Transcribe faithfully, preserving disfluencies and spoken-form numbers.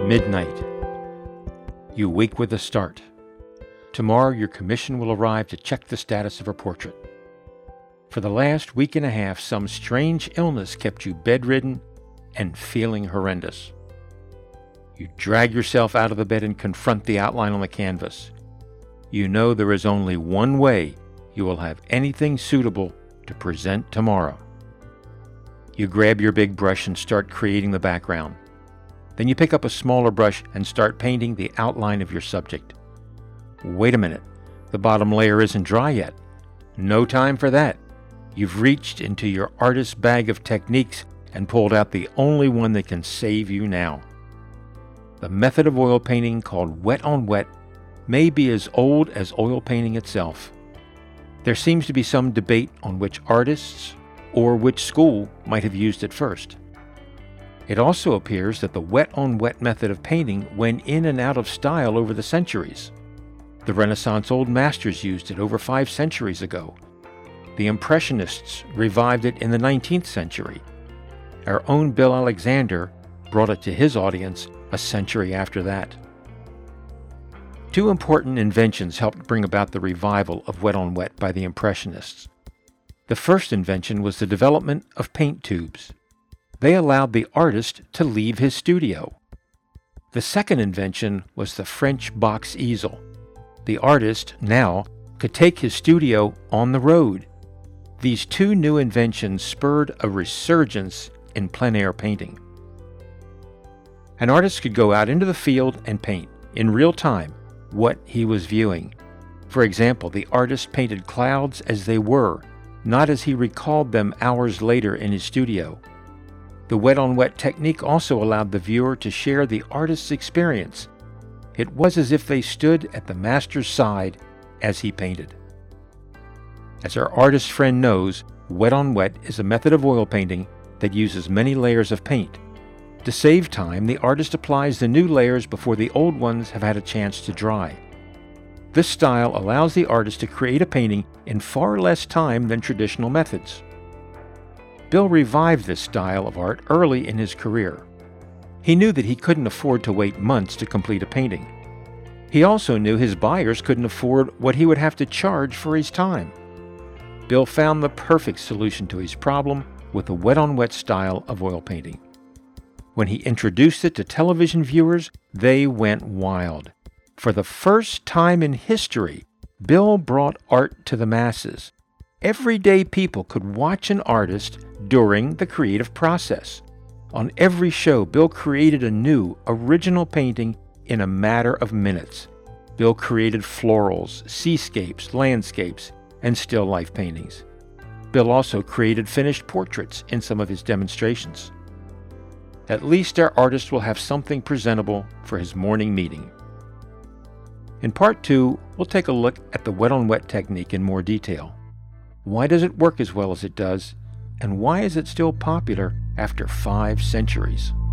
Midnight. You wake with a start. Tomorrow your commission will arrive to check the status of a portrait. For the last week and a half, some strange illness kept you bedridden and feeling horrendous. You drag yourself out of the bed and confront the outline on the canvas. You know there is only one way you will have anything suitable to present tomorrow. You grab your big brush and start creating the background. Then you pick up a smaller brush and start painting the outline of your subject. Wait a minute, the bottom layer isn't dry yet. No time for that. You've reached into your artist's bag of techniques and pulled out the only one that can save you now. The method of oil painting, called wet on wet, may be as old as oil painting itself. There seems to be some debate on which artists or which school might have used it first. It also appears that the wet-on-wet method of painting went in and out of style over the centuries. The Renaissance Old Masters used it over five centuries ago. The Impressionists revived it in the nineteenth century. Our own Bill Alexander brought it to his audience a century after that. Two important inventions helped bring about the revival of wet-on-wet by the Impressionists. The first invention was the development of paint tubes. They allowed the artist to leave his studio. The second invention was the French box easel. The artist, now, could take his studio on the road. These two new inventions spurred a resurgence in plein-air painting. An artist could go out into the field and paint, in real time, what he was viewing. For example, the artist painted clouds as they were, not as he recalled them hours later in his studio. The wet-on-wet technique also allowed the viewer to share the artist's experience. It was as if they stood at the master's side as he painted. As our artist friend knows, wet-on-wet is a method of oil painting that uses many layers of paint. To save time, the artist applies the new layers before the old ones have had a chance to dry. This style allows the artist to create a painting in far less time than traditional methods. Bill revived this style of art early in his career. He knew that he couldn't afford to wait months to complete a painting. He also knew his buyers couldn't afford what he would have to charge for his time. Bill found the perfect solution to his problem with the wet-on-wet style of oil painting. When he introduced it to television viewers, they went wild. For the first time in history, Bill brought art to the masses. Everyday people could watch an artist during the creative process. On every show, Bill created a new, original painting in a matter of minutes. Bill created florals, seascapes, landscapes, and still life paintings. Bill also created finished portraits in some of his demonstrations. At least our artist will have something presentable for his morning meeting. In part two, we'll take a look at the wet-on-wet technique in more detail. Why does it work as well as it does, and why is it still popular after five centuries?